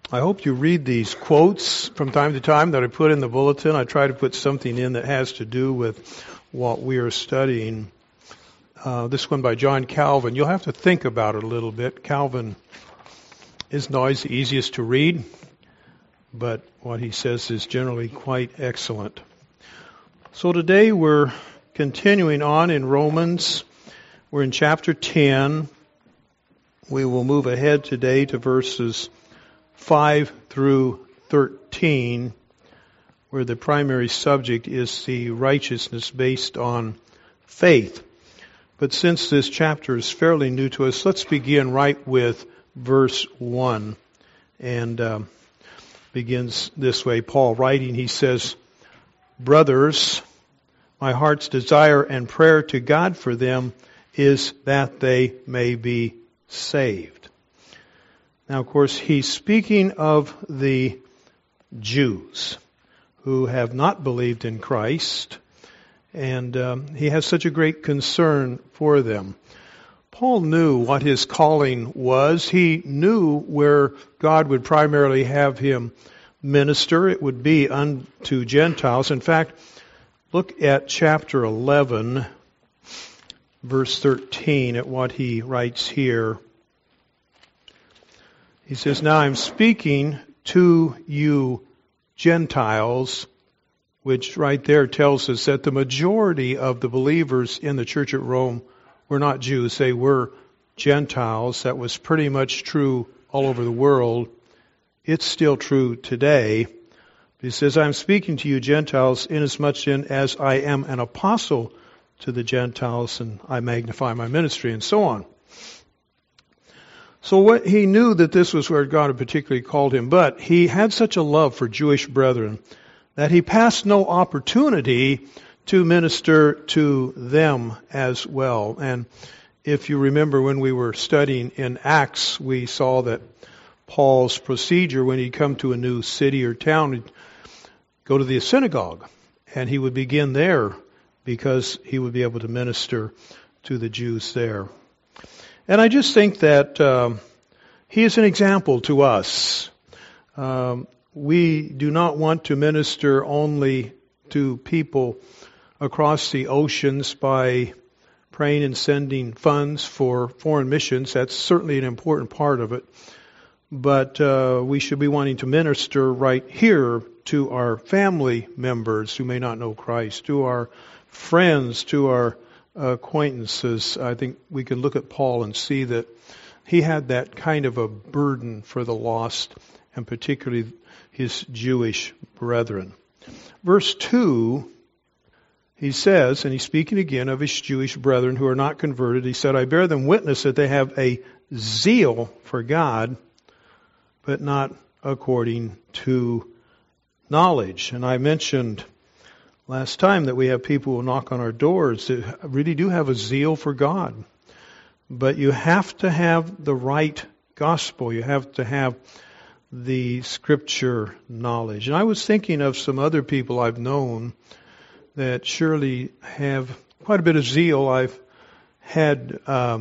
I hope you read these quotes from time to time that I put in the bulletin. I try to put something in that has to do with what we are studying. This one by John Calvin. You'll have to think about it a little bit. Calvin isn't always the easiest to read, but what he says is generally quite excellent. So today we're continuing on in Romans. We're in chapter 10. We will move ahead today to verses 5 through 13, where the primary subject is the righteousness based on faith. But since this chapter is fairly new to us, let's begin right with verse 1. And begins this way. Paul writing, he says, "Brothers, my heart's desire and prayer to God for them is that they may be saved." Now, of course, he's speaking of the Jews who have not believed in Christ, and he has such a great concern for them. Paul knew what his calling was. He knew where God would primarily have him minister. It would be unto Gentiles. In fact, look at chapter 11, verse 13, at what he writes here. He says, "Now I'm speaking to you Gentiles," which right there tells us that the majority of the believers in the church at Rome were not Jews. They were Gentiles. That was pretty much true all over the world. It's still true today. He says, "I'm speaking to you Gentiles inasmuch as I am an apostle to the Gentiles, and I magnify my ministry," and so on. So what he knew that this was where God had particularly called him, but he had such a love for Jewish brethren that he passed no opportunity to minister to them as well. And if you remember when we were studying in Acts, we saw that Paul's procedure when he'd come to a new city or town, he'd go to the synagogue, and he would begin there because he would be able to minister to the Jews there. And I just think that he is an example to us. We do not want to minister only to people across the oceans by praying and sending funds for foreign missions. That's certainly an important part of it. But we should be wanting to minister right here to our family members who may not know Christ, to our friends, to our acquaintances. I think we can look at Paul and see that he had that kind of a burden for the lost, and particularly his Jewish brethren. Verse 2, he says, and he's speaking again of his Jewish brethren who are not converted, he said, "I bear them witness that they have a zeal for God, but not according to knowledge." And I mentioned last time that we have people who knock on our doors that really do have a zeal for God. But you have to have the right gospel. You have to have the scripture knowledge. And I was thinking of some other people I've known that surely have quite a bit of zeal. I've had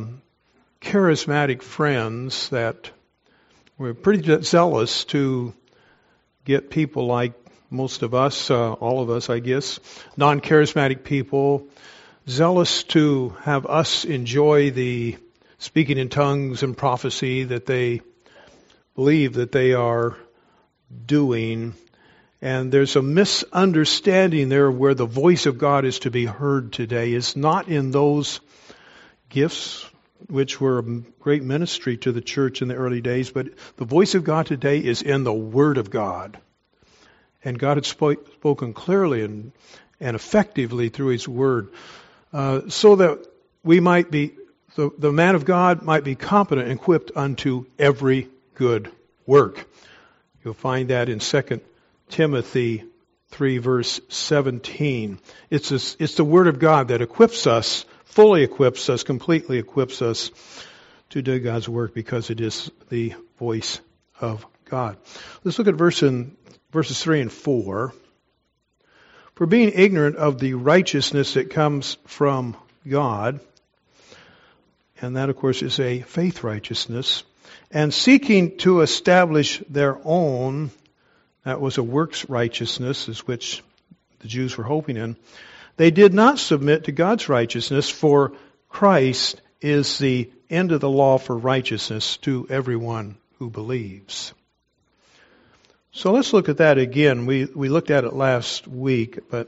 charismatic friends that were pretty zealous to get people like most of us, all of us, I guess, non-charismatic people, zealous to have us enjoy the speaking in tongues and prophecy that they believe that they are doing. And there's a misunderstanding there where the voice of God is to be heard today. It's not in those gifts, which were a great ministry to the church in the early days, but the voice of God today is in the Word of God. And God had spoken clearly and effectively through His Word, so that we might be, the man of God might be competent and equipped unto every good work. You'll find that in 2 Timothy 3, verse 17. It's the Word of God that equips us, fully equips us, completely equips us to do God's work because it is the voice of God. Let's look at verses 3 and 4. "For being ignorant of the righteousness that comes from God," and that, of course, is a faith righteousness, And seeking to establish their own, that was a works righteousness, is which the Jews were hoping in, they did not submit to God's righteousness, for Christ is the end of the law for righteousness to everyone who believes. So let's look at that again. We looked at it last week, but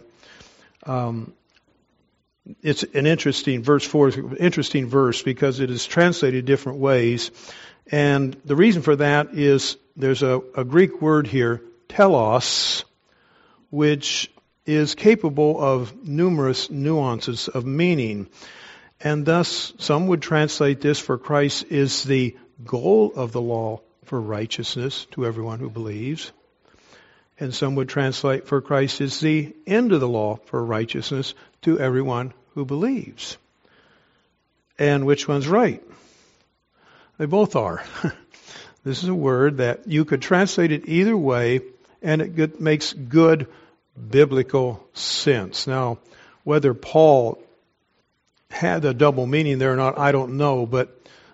it's an interesting verse 4, interesting verse because it is translated different ways. And the reason for that is there's a Greek word here, telos, which is capable of numerous nuances of meaning. And thus, some would translate this, for Christ is the goal of the law for righteousness to everyone who believes. And some would translate, for Christ is the end of the law for righteousness to everyone who believes. And which one's right? They both are. This is a word that you could translate it either way, and it makes good biblical sense. Now, whether Paul had a double meaning there or not, I don't know, but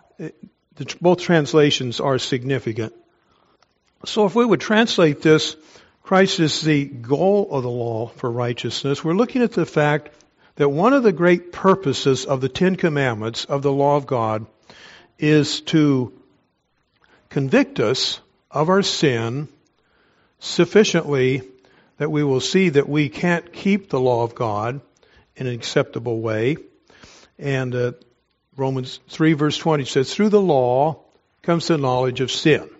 both translations are significant. So if we would translate this, Christ is the goal of the law for righteousness, we're looking at the fact that one of the great purposes of the Ten Commandments, of the law of God, is to convict us of our sin sufficiently that we will see that we can't keep the law of God in an acceptable way. And Romans 3 verse 20 says, through the law comes the knowledge of sin.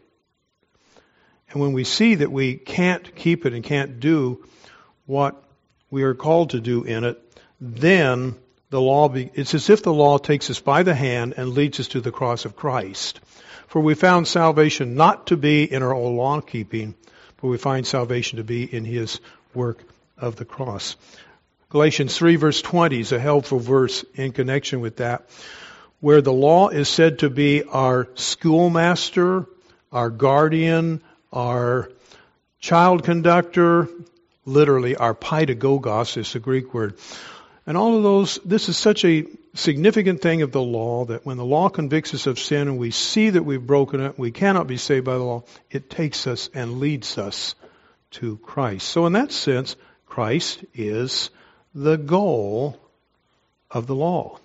And when we see that we can't keep it and can't do what we are called to do in it, then the law, it's as if the law takes us by the hand and leads us to the cross of Christ. For we found salvation not to be in our own law keeping, but we find salvation to be in His work of the cross. Galatians 3 verse 20 is a helpful verse in connection with that, where the law is said to be our schoolmaster, our guardian, our child conductor, literally our paidagogos is the Greek word. And all of those, this is such a significant thing of the law that when the law convicts us of sin and we see that we've broken it, we cannot be saved by the law, it takes us and leads us to Christ. So in that sense, Christ is the goal of the law.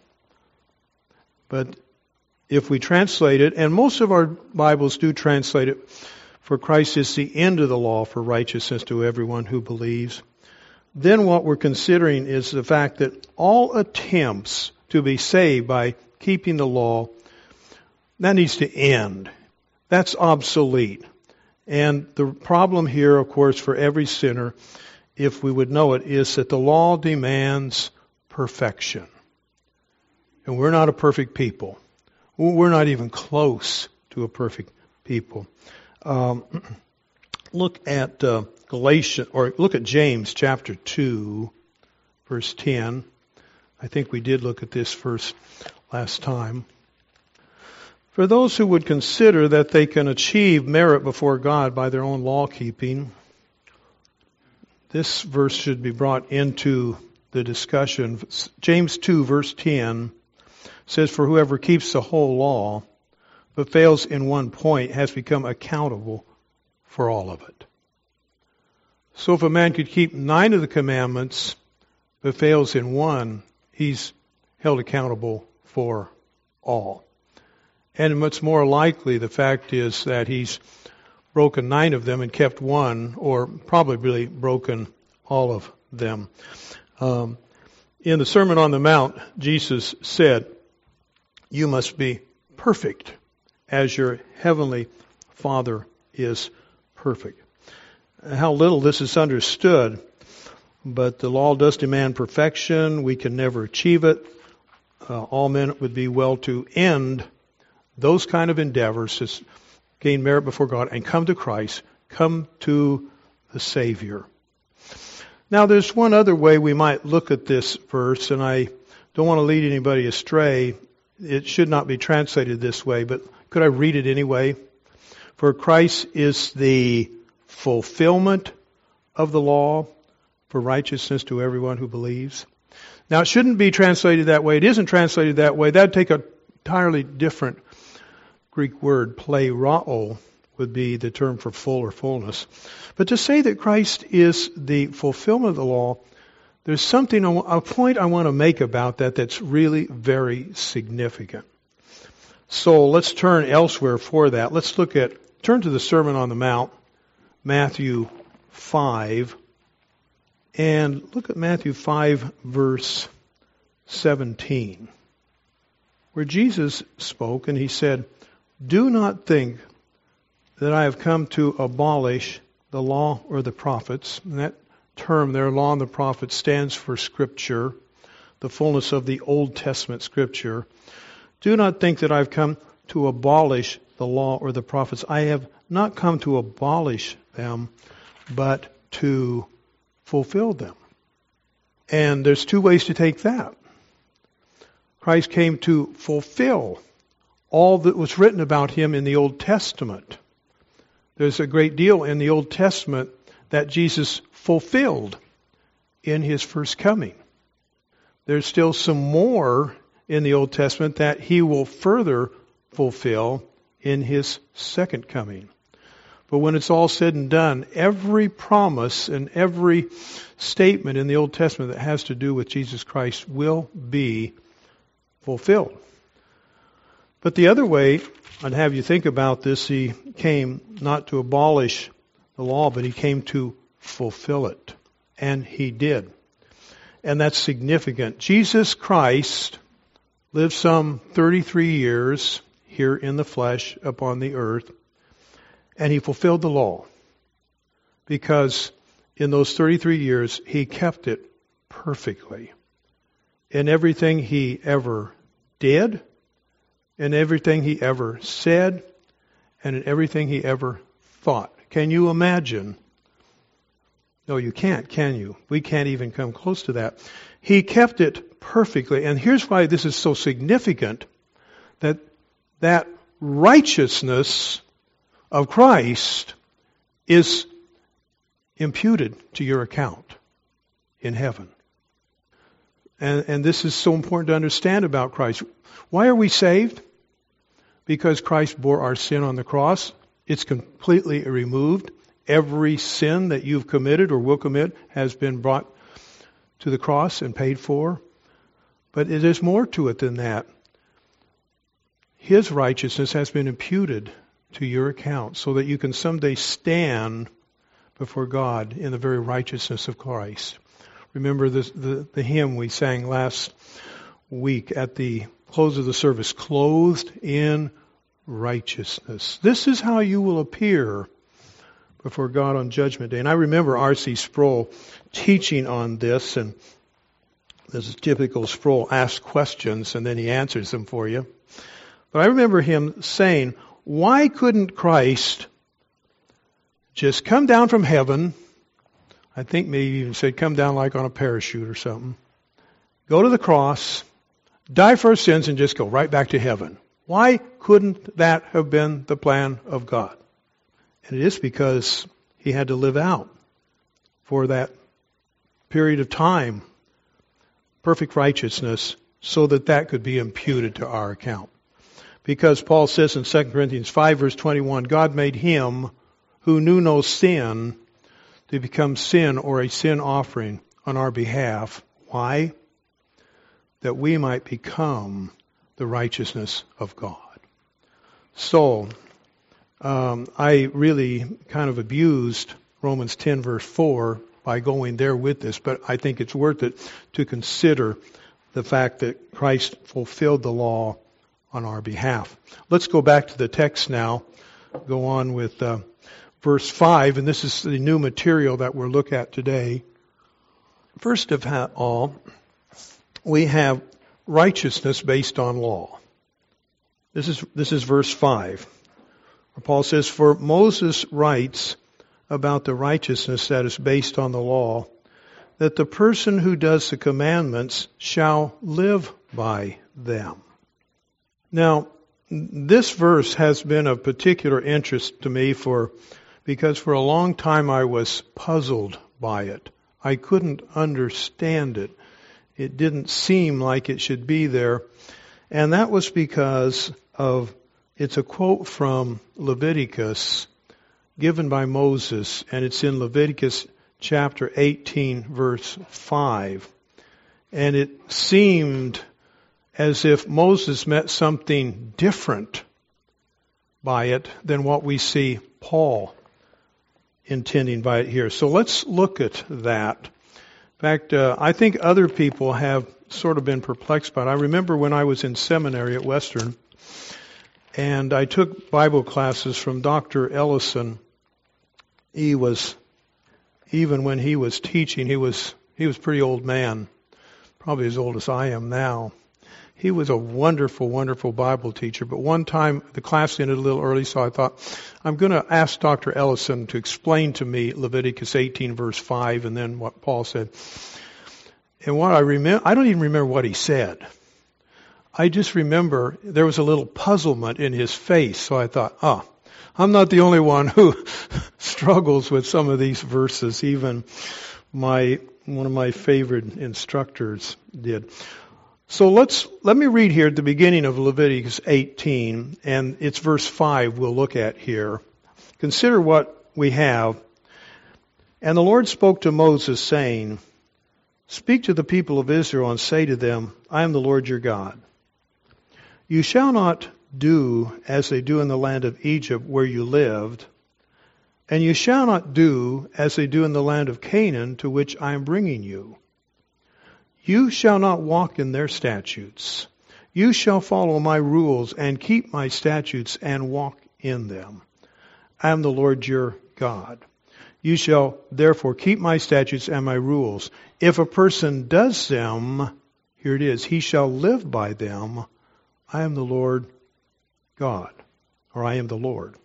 But if we translate it, and most of our Bibles do translate it, for Christ is the end of the law for righteousness to everyone who believes, then what we're considering is the fact that all attempts to be saved by keeping the law, that needs to end. That's obsolete. And the problem here, of course, for every sinner, if we would know it, is that the law demands perfection. And we're not a perfect people. We're not even close to a perfect people. Look at Galatians, or look at James chapter 2, verse 10. I think we did look at this verse last time. For those who would consider that they can achieve merit before God by their own law keeping, this verse should be brought into the discussion. James 2, verse 10 says, for whoever keeps the whole law but fails in one point has become accountable for all of it. So if a man could keep 9 of the commandments but fails in one, he's held accountable for all. And much more likely, the fact is that he's broken 9 of them and kept one, or probably broken all of them. In the Sermon on the Mount, Jesus said, you must be perfect as your heavenly Father is perfect. How little this is understood, but the law does demand perfection. We can never achieve it. All men would be well to end those kind of endeavors to gain merit before God and come to Christ, come to the Savior. Now there's one other way we might look at this verse, and I don't want to lead anybody astray. It should not be translated this way, but could I read it anyway? For Christ is the fulfillment of the law for righteousness to everyone who believes. Now it shouldn't be translated that way. It isn't translated that way. That would take an entirely different Greek word plerao would be the term for full or fullness. But to say that Christ is the fulfillment of the law, there's something, a point I want to make about that that's really very significant. So let's turn elsewhere for that. Let's turn to the Sermon on the Mount, Matthew 5, and look at Matthew 5, verse 17, where Jesus spoke and he said, "Do not think that I have come to abolish the law or the prophets." And that term there, law and the prophets, stands for Scripture, the fullness of the Old Testament Scripture. "Do not think that I've come to abolish the law or the prophets. I have not come to abolish them, but to fulfill them." And there's two ways to take that. Christ came to fulfill all that was written about him in the Old Testament. There's a great deal in the Old Testament that Jesus fulfilled in his first coming. There's still some more in the Old Testament that he will further fulfill in his second coming. But when it's all said and done, every promise and every statement in the Old Testament that has to do with Jesus Christ will be fulfilled. But the other way, I'd have you think about this, he came not to abolish the law, but he came to fulfill it. And he did. And that's significant. Jesus Christ lived some 33 years here in the flesh upon the earth, and he fulfilled the law. Because in those 33 years, he kept it perfectly. In everything he ever did, in everything he ever said, and in everything he ever thought. Can you imagine? No, you can't, can you? We can't even come close to that. He kept it perfectly. And here's why this is so significant, that righteousness of Christ is imputed to your account in heaven. And this is so important to understand about Christ. Why are we saved? Because Christ bore our sin on the cross. It's completely removed. Every sin that you've committed or will commit has been brought to the cross and paid for. But there's more to it than that. His righteousness has been imputed to your account so that you can someday stand before God in the very righteousness of Christ. Remember the hymn we sang last week at the close of the service, "Clothed in righteousness." This is how you will appear before God on Judgment Day. And I remember R.C. Sproul teaching on this, and this is typical. Sproul asks questions and then he answers them for you. But I remember him saying, why couldn't Christ just come down from heaven? I think maybe even said come down like on a parachute or something. Go to the cross, die for our sins, and just go right back to heaven. Why couldn't that have been the plan of God? And it is because he had to live out for that period of time perfect righteousness so that that could be imputed to our account. Because Paul says in 2 Corinthians 5 verse 21, God made him who knew no sin to become sin or a sin offering on our behalf. Why? That we might become the righteousness of God. So, I really kind of abused Romans 10 verse 4 by going there with this, but I think it's worth it to consider the fact that Christ fulfilled the law on our behalf. Let's go back to the text now. Go on with verse 5, and this is the new material that we'll look at today. First of all, we have righteousness based on law. This is verse 5. Where Paul says, for Moses writes about the righteousness that is based on the law, that the person who does the commandments shall live by them. Now, this verse has been of particular interest to me because for a long time I was puzzled by it. I couldn't understand it. It didn't seem like it should be there. And that was because of It's a quote from Leviticus given by Moses, and it's in Leviticus chapter 18, verse 5. And it seemed as if Moses meant something different by it than what we see Paul intending by it here. So let's look at that. In fact, I think other people have sort of been perplexed by it. I remember when I was in seminary at Western, and I took Bible classes from Dr. Ellison. He was, even when he was teaching, he was a pretty old man, probably as old as I am now. He was a wonderful, wonderful Bible teacher. But one time, the class ended a little early, so I thought, I'm going to ask Dr. Ellison to explain to me Leviticus 18, verse 5, and then what Paul said. And what I remember, I don't even remember what he said. I just remember there was a little puzzlement in his face, so I thought, I'm not the only one who struggles with some of these verses. Even one of my favorite instructors did. So let me read here at the beginning of Leviticus 18, and it's verse 5 we'll look at here. Consider what we have. And the Lord spoke to Moses, saying, Speak to the people of Israel and say to them, I am the Lord your God. You shall not do as they do in the land of Egypt where you lived, and you shall not do as they do in the land of Canaan to which I am bringing you. You shall not walk in their statutes. You shall follow my rules and keep my statutes and walk in them. I am the Lord your God. You shall therefore keep my statutes and my rules. If a person does them, here it is, he shall live by them. I am the Lord God, or I am the Lord.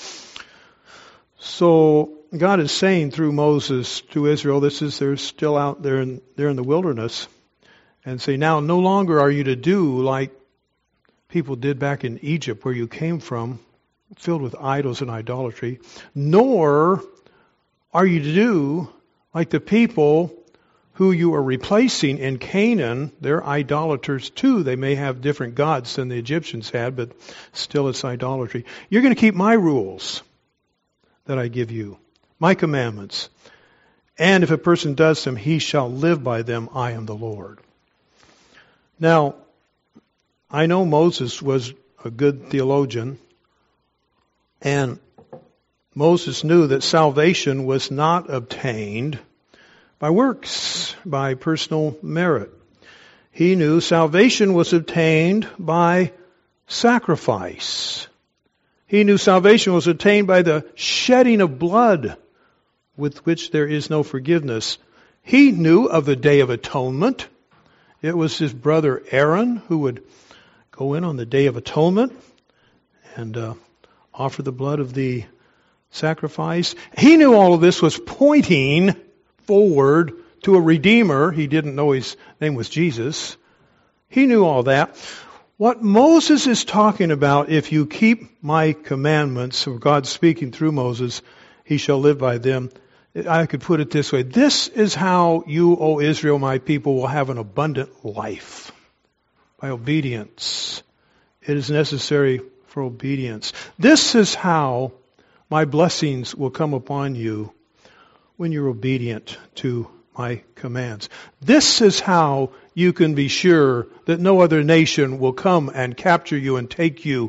So God is saying through Moses to Israel, they're still out there, they're in the wilderness, and say, now no longer are you to do like people did back in Egypt where you came from, filled with idols and idolatry, nor are you to do like the people who you are replacing in Canaan. They're idolaters too. They may have different gods than the Egyptians had, but still it's idolatry. You're going to keep my rules that I give you, my commandments. And if a person does them, he shall live by them. I am the Lord. Now, I know Moses was a good theologian, and Moses knew that salvation was not obtained by works, by personal merit. He knew salvation was obtained by sacrifice. He knew salvation was obtained by the shedding of blood, with which there is no forgiveness. He knew of the Day of Atonement. It was his brother Aaron who would go in on the Day of Atonement and offer the blood of the sacrifice. He knew all of this was pointing forward to a Redeemer. He didn't know his name was Jesus. He knew all that. What Moses is talking about, if you keep my commandments, or God speaking through Moses, he shall live by them. I could put it this way. This is how you, O Israel, my people, will have an abundant life. By obedience. It is necessary for obedience. This is how my blessings will come upon you when you're obedient to my commands. This is how you can be sure that no other nation will come and capture you and take you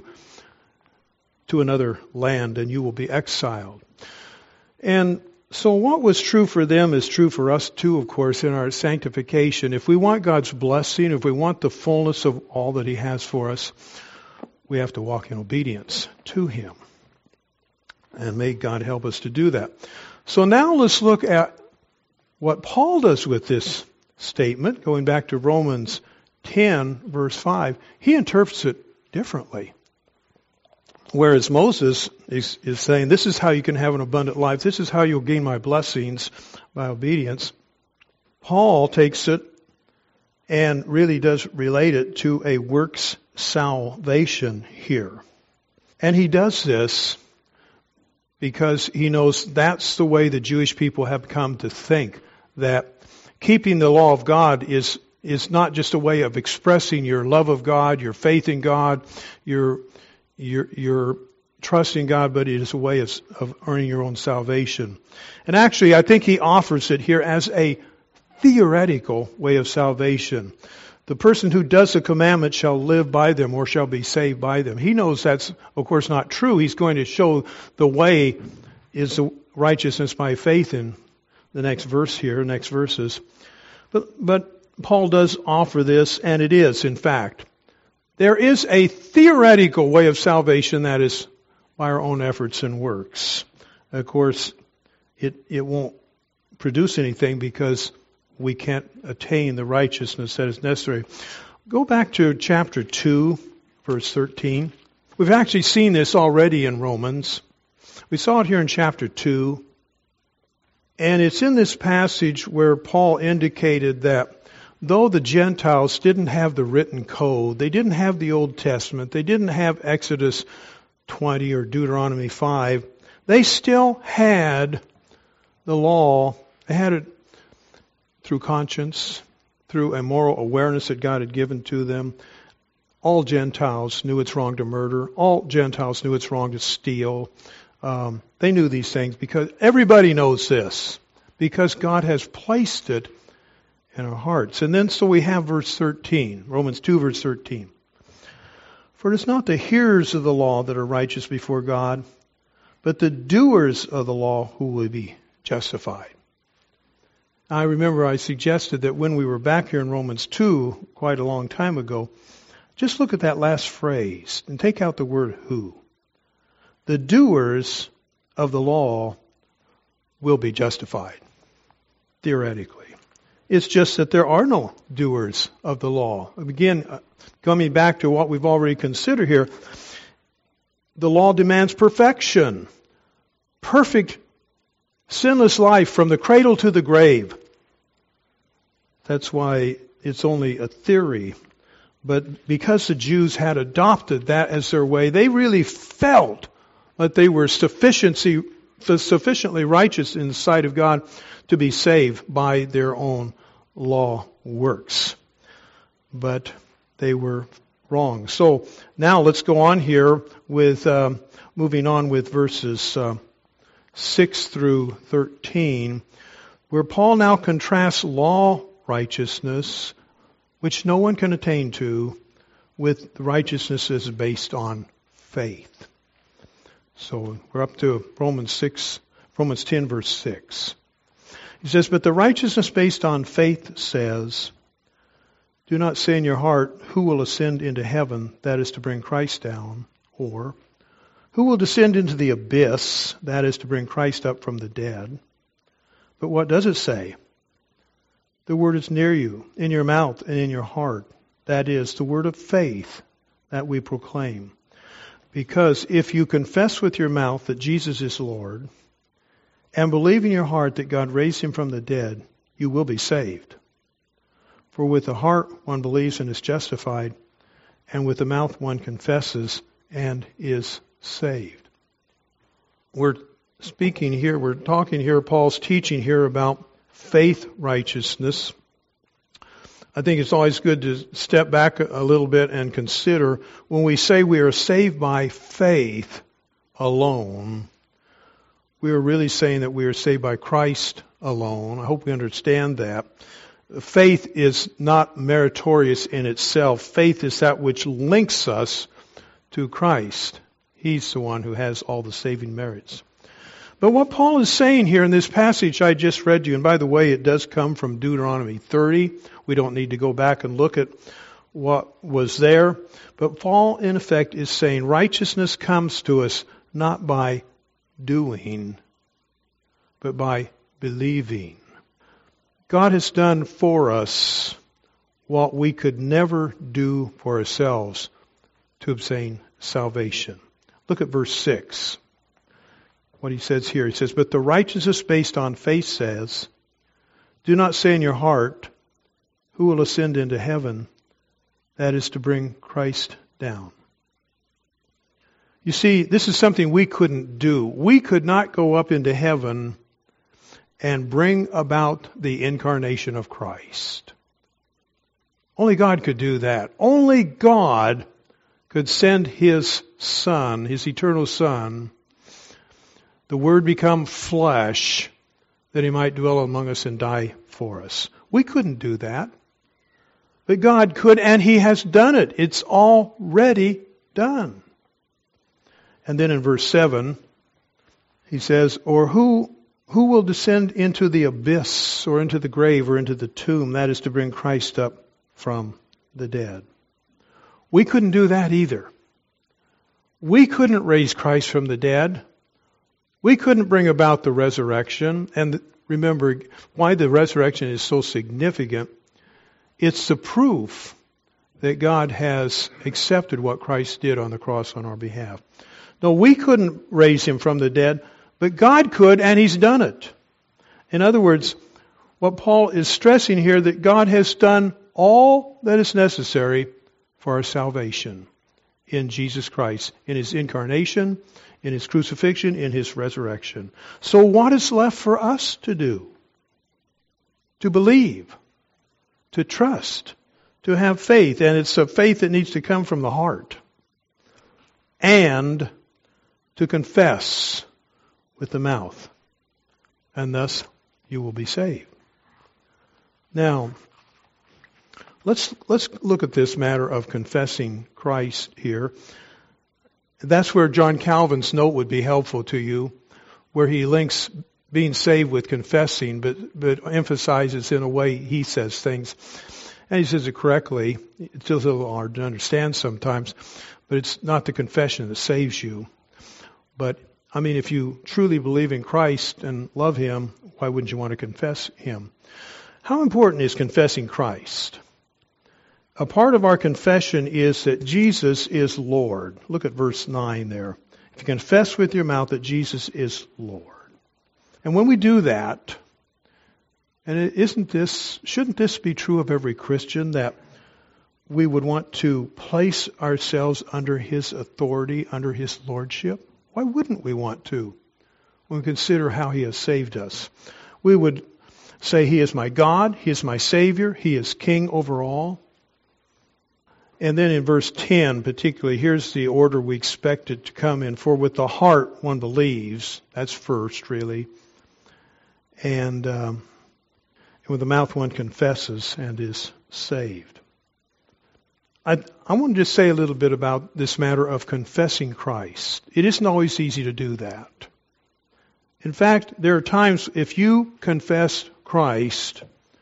to another land and you will be exiled. And so what was true for them is true for us too, of course, in our sanctification. If we want God's blessing, if we want the fullness of all that He has for us, we have to walk in obedience to Him. And may God help us to do that. So now let's look at what Paul does with this statement, going back to Romans 10, verse 5. He interprets it differently. Whereas Moses is saying, this is how you can have an abundant life. This is how you'll gain my blessings by obedience. Paul takes it and really does relate it to a works salvation here. And he does this because he knows that's the way the Jewish people have come to think, that keeping the law of God is not just a way of expressing your love of God, your faith in God, your you're trusting God, but it is a way of earning your own salvation. And actually, I think he offers it here as a theoretical way of salvation. The person who does the commandment shall live by them or shall be saved by them. He knows that's, of course, not true. He's going to show the way is the righteousness by faith in the next verse here, next verses. But Paul does offer this, and it is, in fact. There is a theoretical way of salvation that is by our own efforts and works. Of course, it won't produce anything because we can't attain the righteousness that is necessary. Go back to chapter 2, verse 13. We've actually seen this already in Romans. We saw it here in chapter 2. And it's in this passage where Paul indicated that though the Gentiles didn't have the written code, they didn't have the Old Testament, they didn't have Exodus 20 or Deuteronomy 5, they still had the law. They had it through conscience, through a moral awareness that God had given to them. All Gentiles knew it's wrong to murder. All Gentiles knew it's wrong to steal. They knew these things because everybody knows this, because God has placed it in our hearts. And then so we have verse 13, Romans 2 verse 13. For it is not the hearers of the law that are righteous before God, but the doers of the law who will be justified. I remember I suggested that when we were back here in Romans 2, quite a long time ago, just look at that last phrase and take out the word who. The doers of the law will be justified, theoretically. It's just that there are no doers of the law. Again, coming back to what we've already considered here, the law demands perfection. Perfect, sinless life from the cradle to the grave. That's why it's only a theory. But because the Jews had adopted that as their way, they really felt that they were sufficiently righteous in the sight of God to be saved by their own law works. But they were wrong. So now let's go on here with moving on with verses 6 through 13, where Paul now contrasts law righteousness, which no one can attain to, with the righteousness that is based on faith. So we're up to Romans 10 verse 6. He says, but the righteousness based on faith says, do not say in your heart, who will ascend into heaven, that is to bring Christ down, or who will descend into the abyss, that is to bring Christ up from the dead. But what does it say? The word is near you, in your mouth and in your heart. That is the word of faith that we proclaim. Because if you confess with your mouth that Jesus is Lord, and believe in your heart that God raised him from the dead, you will be saved. For with the heart one believes and is justified, and with the mouth one confesses and is saved. We're talking here, Paul's teaching here about faith righteousness. I think it's always good to step back a little bit and consider when we say we are saved by faith alone, we are really saying that we are saved by Christ alone. I hope we understand that. Faith is not meritorious in itself. Faith is that which links us to Christ. He's the one who has all the saving merits. But what Paul is saying here in this passage I just read to you, and by the way, it does come from Deuteronomy 30. We don't need to go back and look at what was there. But Paul, in effect, is saying righteousness comes to us not by doing, but by believing. God has done for us what we could never do for ourselves to obtain salvation. Look at verse 6. What he says here. He says, but the righteousness based on faith says, do not say in your heart, who will ascend into heaven? That is to bring Christ down. You see, this is something we couldn't do. We could not go up into heaven and bring about the incarnation of Christ. Only God could do that. Only God could send His Son, His eternal Son, the Word become flesh, that He might dwell among us and die for us. We couldn't do that. But God could, and He has done it. It's already done. And then in verse 7, He says, or who will descend into the abyss, or into the grave, or into the tomb? That is to bring Christ up from the dead. We couldn't do that either. We couldn't raise Christ from the dead. We couldn't bring about the resurrection. And remember why the resurrection is so significant. It's the proof that God has accepted what Christ did on the cross on our behalf. No, we couldn't raise Him from the dead, but God could, and He's done it. In other words, what Paul is stressing here, that God has done all that is necessary for our salvation in Jesus Christ, in His incarnation, in His crucifixion, in His resurrection. So what is left for us to do? To believe, to trust, to have faith, and it's a faith that needs to come from the heart, and to confess with the mouth, and thus you will be saved. Now, let's look at this matter of confessing Christ here. That's where John Calvin's note would be helpful to you, where he links being saved with confessing, but emphasizes in a way he says things. And he says it correctly. It's a little hard to understand sometimes, but it's not the confession that saves you. But, I mean, if you truly believe in Christ and love Him, why wouldn't you want to confess Him? How important is confessing Christ? A part of our confession is that Jesus is Lord. Look at verse 9 there. If you confess with your mouth that Jesus is Lord. And when we do that, and shouldn't this be true of every Christian, that we would want to place ourselves under His authority, under His lordship? Why wouldn't we want to? When we consider how He has saved us. We would say He is my God, He is my Savior, He is King over all. And then in verse 10 particularly, here's the order we expect it to come in. For with the heart one believes, that's first really, and with the mouth one confesses and is saved. I want to just say a little bit about this matter of confessing Christ. It isn't always easy to do that. In fact, there are times if you confess Christ,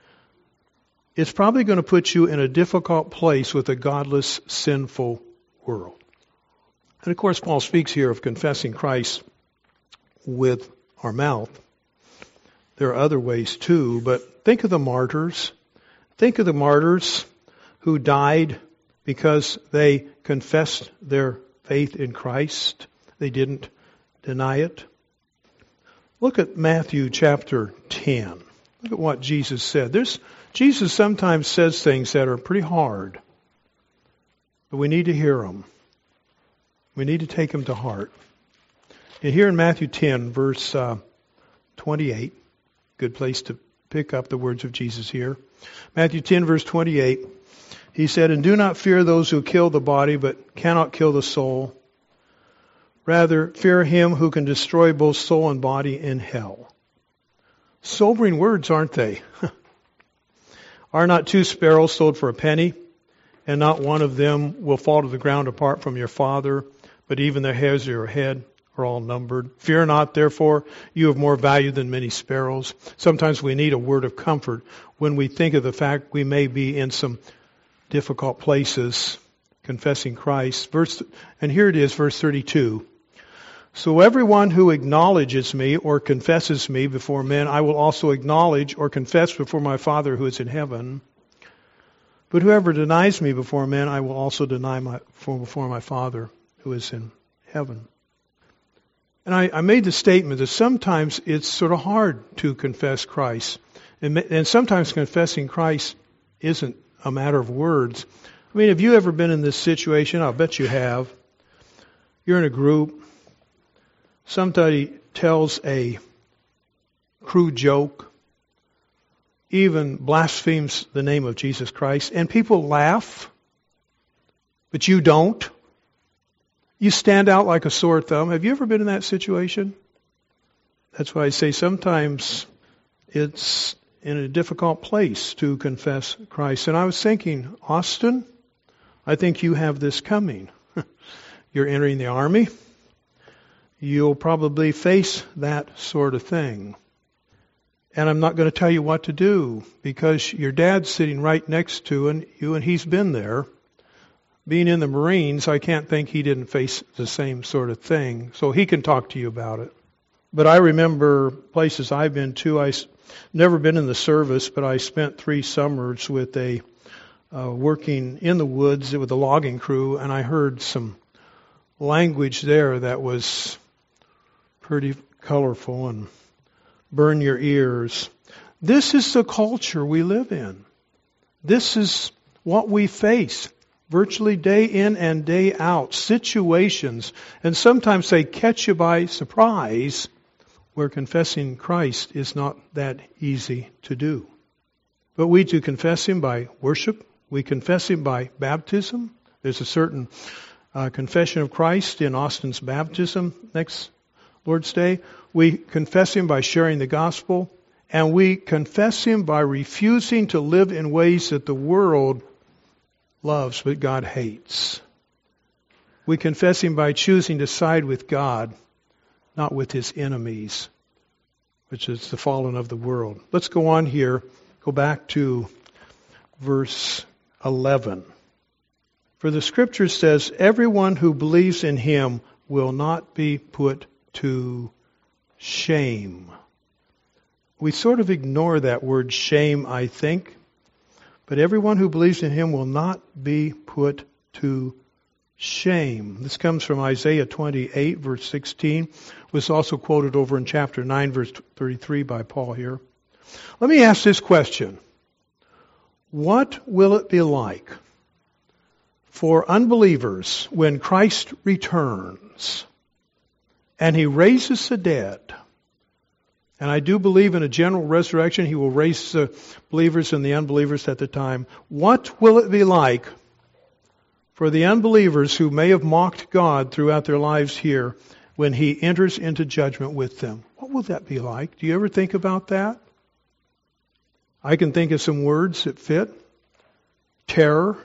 it's probably going to put you in a difficult place with a godless, sinful world. And of course, Paul speaks here of confessing Christ with our mouth. There are other ways too, but think of the martyrs. Think of the martyrs who died because they confessed their faith in Christ. They didn't deny it. Look at Matthew chapter 10. Look at what Jesus said. Jesus sometimes says things that are pretty hard, but we need to hear them. We need to take them to heart. And here in Matthew 10, verse 28, good place to pick up the words of Jesus here. Matthew 10, verse 28, He said, and do not fear those who kill the body, but cannot kill the soul. Rather, fear Him who can destroy both soul and body in hell. Sobering words, aren't they? Are not 2 sparrows sold for a penny, and not one of them will fall to the ground apart from your Father, but even the hairs of your head are all numbered. Fear not, therefore, you have more value than many sparrows. Sometimes we need a word of comfort when we think of the fact we may be in some difficult places confessing Christ. And here it is, verse 32. So everyone who acknowledges me or confesses me before men, I will also acknowledge or confess before my Father who is in heaven. But whoever denies me before men, I will also deny before my Father who is in heaven. And I made the statement that sometimes it's sort of hard to confess Christ. And sometimes confessing Christ isn't a matter of words. I mean, have you ever been in this situation? I'll bet you have. You're in a group. Somebody tells a crude joke, even blasphemes the name of Jesus Christ, and people laugh, but you don't. You stand out like a sore thumb. Have you ever been in that situation? That's why I say sometimes it's in a difficult place to confess Christ. And I was thinking, Austin, I think you have this coming. You're entering the army. You'll probably face that sort of thing. And I'm not going to tell you what to do because your dad's sitting right next to you and he's been there. Being in the Marines, I can't think he didn't face the same sort of thing. So he can talk to you about it. But I remember places I've been to. I've never been in the service, but I spent 3 summers with working in the woods with a logging crew, and I heard some language there that was pretty colorful and burn your ears. This is the culture we live in. This is what we face virtually day in and day out. Situations, and sometimes they catch you by surprise, where confessing Christ is not that easy to do. But we do confess Him by worship. We confess Him by baptism. There's a certain confession of Christ in Austin's baptism next Lord's Day. We confess Him by sharing the gospel. And we confess Him by refusing to live in ways that the world loves but God hates. We confess Him by choosing to side with God, not with His enemies, which is the fallen of the world. Let's go on here. Go back to verse 11. For the Scripture says, everyone who believes in Him will not be put to shame. We sort of ignore that word shame, I think. But everyone who believes in Him will not be put to shame. This comes from Isaiah 28, verse 16. Was also quoted over in chapter 9, verse 33 by Paul here. Let me ask this question. What will it be like for unbelievers when Christ returns and He raises the dead? And I do believe in a general resurrection. He will raise the believers and the unbelievers at the time. What will it be like for the unbelievers who may have mocked God throughout their lives here when He enters into judgment with them? What will that be like? Do you ever think about that? I can think of some words that fit. Terror.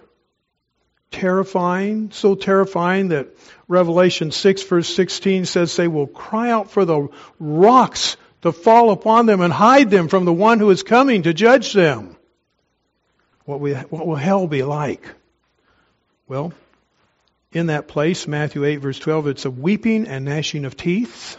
Terrifying. So terrifying that Revelation 6 verse 16 says they will cry out for the rocks to fall upon them and hide them from the one who is coming to judge them. What will hell be like? Well, in that place, Matthew 8 verse 12, it's a weeping and gnashing of teeth.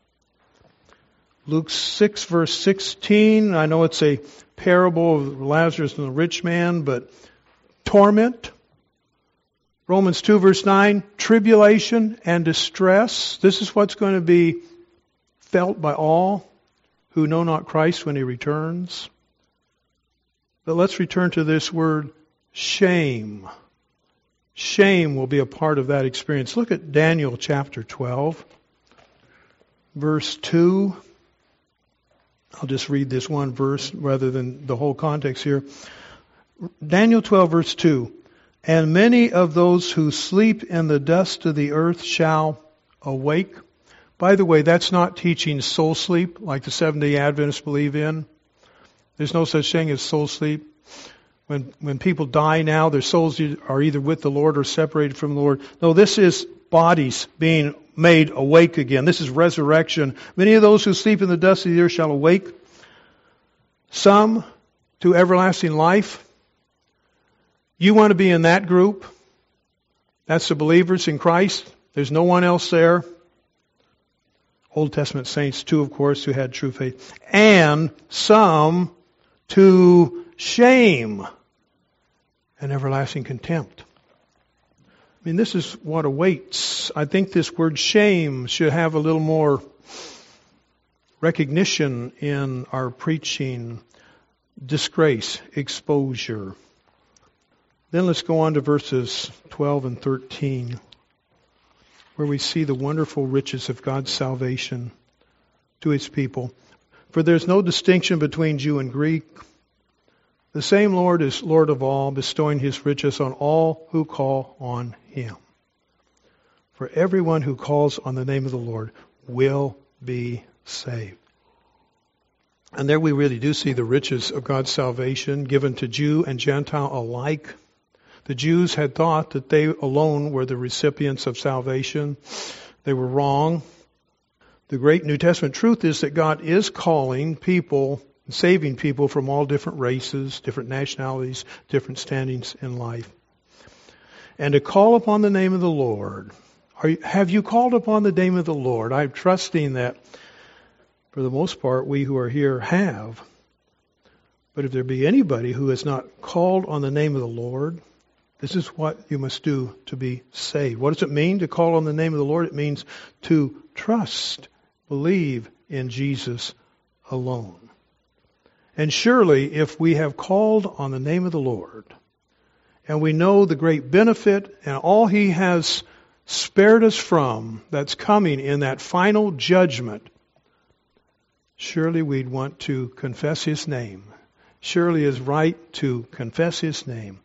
Luke 6 verse 16, I know it's a parable of Lazarus and the rich man, but torment. Romans 2 verse 9, tribulation and distress. This is what's going to be felt by all who know not Christ when He returns. But let's return to this word, shame. Shame will be a part of that experience. Look at Daniel chapter 12, verse 2. I'll just read this one verse rather than the whole context here. Daniel 12, verse 2. And many of those who sleep in the dust of the earth shall awake. By the way, that's not teaching soul sleep like the Seventh-day Adventists believe in. There's no such thing as soul sleep. When people die now, their souls are either with the Lord or separated from the Lord. No, this is bodies being made awake again. This is resurrection. Many of those who sleep in the dust of the earth shall awake. Some to everlasting life. You want to be in that group? That's the believers in Christ. There's no one else there. Old Testament saints too, of course, who had true faith. And some to shame and everlasting contempt. I mean, this is what awaits. I think this word shame should have a little more recognition in our preaching. Disgrace, exposure. Then let's go on to verses 12 and 13, where we see the wonderful riches of God's salvation to His people. For there's no distinction between Jew and Greek. The same Lord is Lord of all, bestowing His riches on all who call on Him. For everyone who calls on the name of the Lord will be saved. And there we really do see the riches of God's salvation given to Jew and Gentile alike. The Jews had thought that they alone were the recipients of salvation. They were wrong. The great New Testament truth is that God is calling people, saving people from all different races, different nationalities, different standings in life. And to call upon the name of the Lord. Have you called upon the name of the Lord? I'm trusting that for the most part we who are here have. But if there be anybody who has not called on the name of the Lord, this is what you must do to be saved. What does it mean to call on the name of the Lord? It means to trust, believe in Jesus alone. And surely if we have called on the name of the Lord, and we know the great benefit and all He has spared us from that's coming in that final judgment, surely we'd want to confess His name. Surely it's right to confess His name.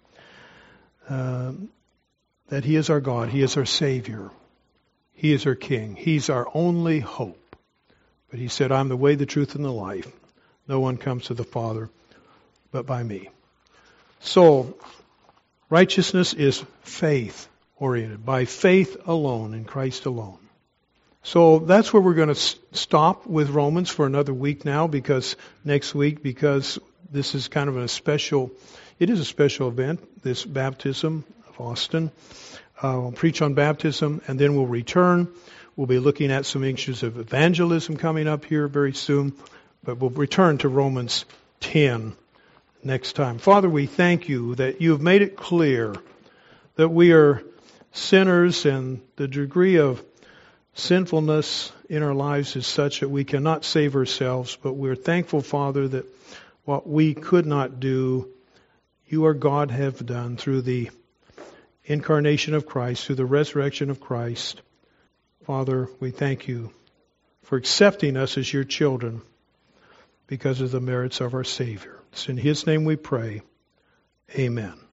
That He is our God, He is our Savior, He is our King, He's our only hope. But He said, I'm the way, the truth, and the life. No one comes to the Father but by me. So, righteousness is faith-oriented, by faith alone, in Christ alone. So that's where we're going to stop with Romans for another week now, because next week, because this is kind of it is a special event, this baptism of Austin. We'll preach on baptism, and then we'll return. We'll be looking at some issues of evangelism coming up here very soon, but we'll return to Romans 10 next time. Father, we thank You that You have made it clear that we are sinners, and the degree of sinfulness in our lives is such that we cannot save ourselves, but we're thankful, Father, that what we could not do, You, our God, have done through the incarnation of Christ, through the resurrection of Christ. Father, we thank You for accepting us as Your children because of the merits of our Savior. It's in His name we pray. Amen.